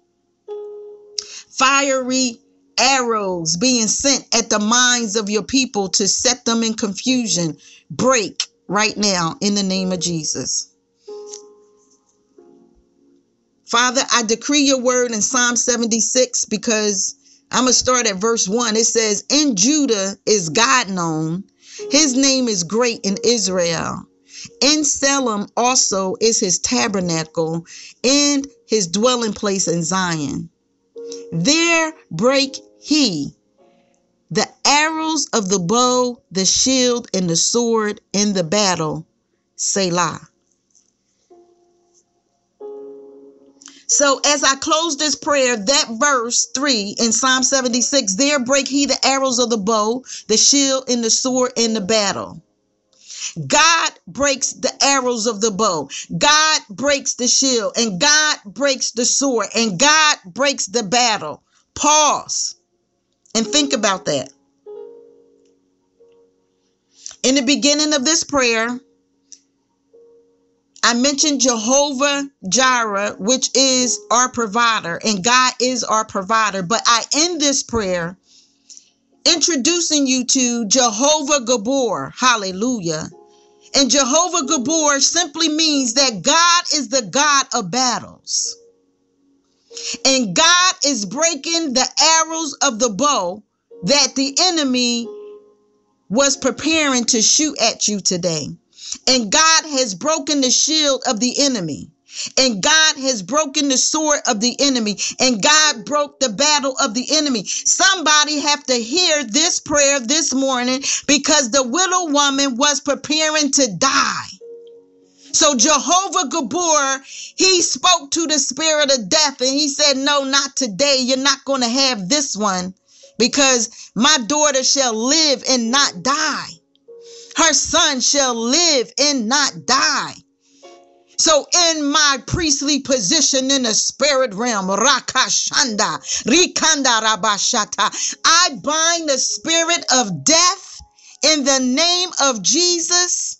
fiery arrows being sent at the minds of your people to set them in confusion, break right now in the name of Jesus. Father, I decree your word in Psalm seventy-six, because I'm going to start at verse one. It says, in Judah is God known. His name is great in Israel. In Salem also is his tabernacle, and his dwelling place in Zion. There break he the arrows of the bow, the shield, and the sword in the battle. Selah. So as I close this prayer, that verse three in Psalm seventy-six, there break he the arrows of the bow, the shield, and the sword in the battle. God breaks the arrows of the bow. God breaks the shield, and God breaks the sword, and God breaks the battle. Pause and think about that. In the beginning of this prayer, I mentioned Jehovah Jireh, which is our provider, and God is our provider. But I end this prayer introducing you to Jehovah Gabor. Hallelujah. And Jehovah Gabor simply means that God is the God of battles. And God is breaking the arrows of the bow that the enemy was preparing to shoot at you today. And God has broken the shield of the enemy. And God has broken the sword of the enemy. And God broke the battle of the enemy. Somebody have to hear this prayer this morning, because the widow woman was preparing to die. So Jehovah Gabor, he spoke to the spirit of death, and he said, no, not today. You're not going to have this one, because my daughter shall live and not die. Her son shall live and not die. So in my priestly position in the spirit realm, Rakashanda, Rikanda Rabashata, I bind the spirit of death in the name of Jesus.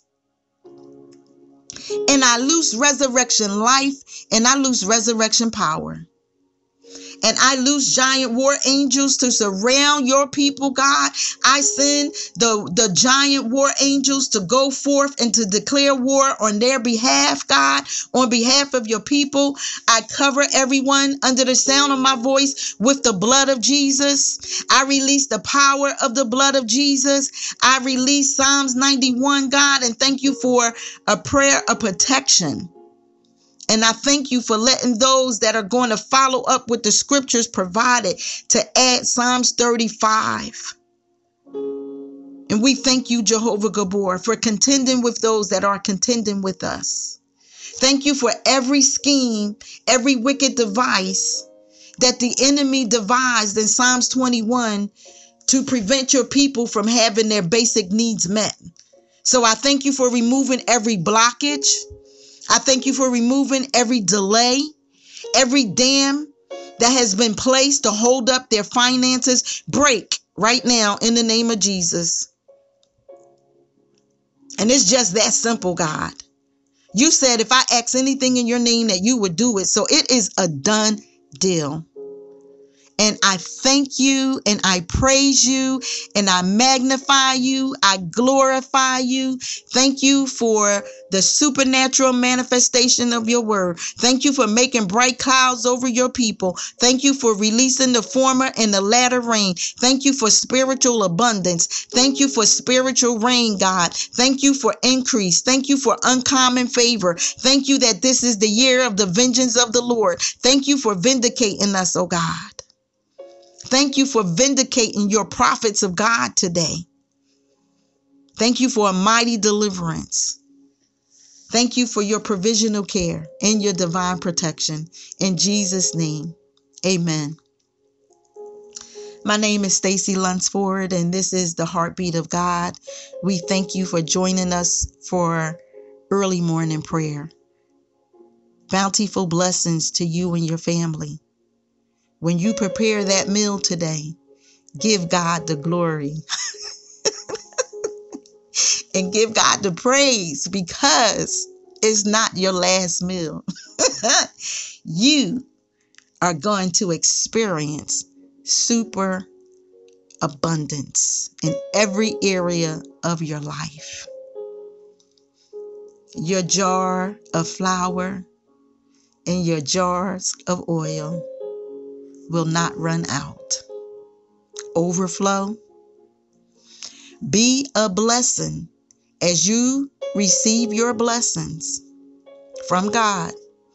And I loose resurrection life, and I loose resurrection power. And I loose giant war angels to surround your people, God. I send the, the giant war angels to go forth and to declare war on their behalf, God, on behalf of your people. I cover everyone under the sound of my voice with the blood of Jesus. I release the power of the blood of Jesus. I release Psalms ninety-one, God, and thank you for a prayer of protection. And I thank you for letting those that are going to follow up with the scriptures provided to add Psalms thirty-five. And we thank you, Jehovah Gabor, for contending with those that are contending with us. Thank you for every scheme, every wicked device that the enemy devised in Psalms twenty-one to prevent your people from having their basic needs met. So I thank you for removing every blockage. I thank you for removing every delay, every dam that has been placed to hold up their finances. Break right now in the name of Jesus. And it's just that simple, God. You said if I ask anything in your name that you would do it. So it is a done deal. And I thank you, and I praise you, and I magnify you. I glorify you. Thank you for the supernatural manifestation of your word. Thank you for making bright clouds over your people. Thank you for releasing the former and the latter rain. Thank you for spiritual abundance. Thank you for spiritual rain, God. Thank you for increase. Thank you for uncommon favor. Thank you that this is the year of the vengeance of the Lord. Thank you for vindicating us, oh God. Thank you for vindicating your prophets of God today. Thank you for a mighty deliverance. Thank you for your provisional care and your divine protection. In Jesus' name, amen. My name is Stacy Lunsford, and this is the Heartbeat of God. We thank you for joining us for early morning prayer. Bountiful blessings to you and your family. When you prepare that meal today, give God the glory and give God the praise, because it's not your last meal. You are going to experience super abundance in every area of your life. Your jar of flour and your jars of oil will not run out. Overflow. Be a blessing as you receive your blessings from God.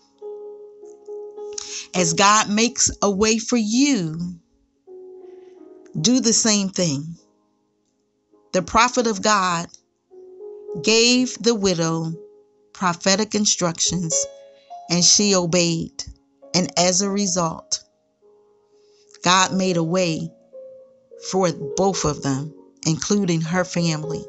As God makes a way for you, do the same thing. The prophet of God gave the widow prophetic instructions, and she obeyed. And as a result, God made a way for both of them, including her family.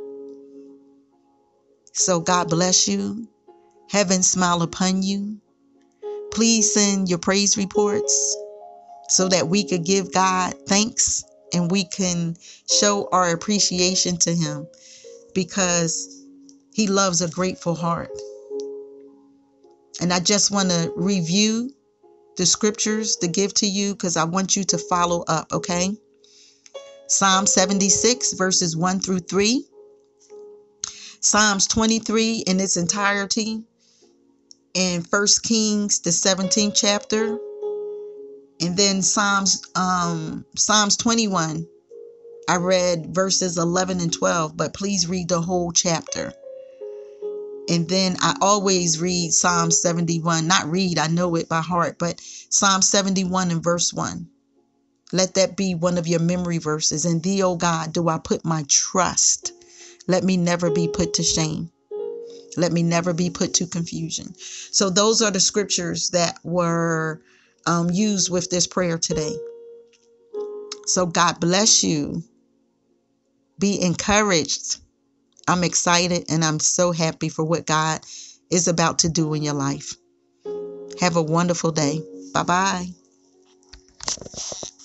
So God bless you. Heaven smile upon you. Please send your praise reports so that we could give God thanks and we can show our appreciation to him, because he loves a grateful heart. And I just want to review the scriptures to give to you, because I want you to follow up, okay? Psalm seventy-six, verses one through three. Psalms twenty-three in its entirety. And First Kings, the seventeenth chapter. And then Psalms, um, Psalms twenty-one. I read verses eleven and twelve, but please read the whole chapter. And then I always read Psalm seventy-one. Not read, I know it by heart, but Psalm seventy-one and verse one. Let that be one of your memory verses. In thee, O God, do I put my trust. Let me never be put to shame. Let me never be put to confusion. So those are the scriptures that were um, used with this prayer today. So God bless you. Be encouraged. I'm excited and I'm so happy for what God is about to do in your life. Have a wonderful day. Bye-bye.